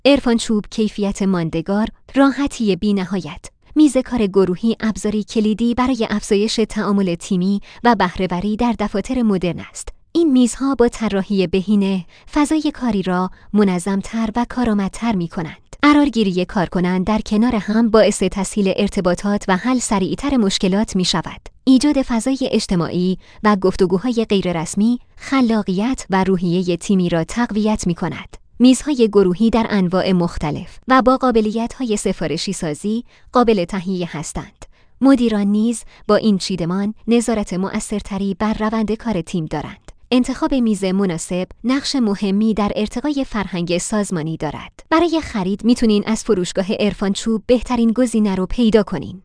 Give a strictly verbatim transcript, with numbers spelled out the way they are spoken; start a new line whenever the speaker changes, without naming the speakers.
عرفان چوب کیفیت ماندگار، راحتی بی‌نهایت. میز کار گروهی ابزاری کلیدی برای افزایش تعامل تیمی و بهره‌وری در دفاتر مدرن است. این میزها با طراحی بهینه، فضای کاری را منظم‌تر و کارآمدتر می‌کنند. قرارگیری کارکنان در کنار هم باعث تسهیل ارتباطات و حل سریعتر مشکلات می‌شود. ایجاد فضای اجتماعی و گفتگوهای غیررسمی، خلاقیت و روحیه تیمی را تقویت می‌کند. میزهای گروهی در انواع مختلف و با قابلیت‌های سفارشی سازی قابل تهیه هستند. مدیران نیز با این چیدمان نظارت مؤثرتری بر روند کار تیم دارند. انتخاب میز مناسب نقش مهمی در ارتقای فرهنگ سازمانی دارد. برای خرید میتونین از فروشگاه عرفان چوب بهترین گزینه رو پیدا کنین.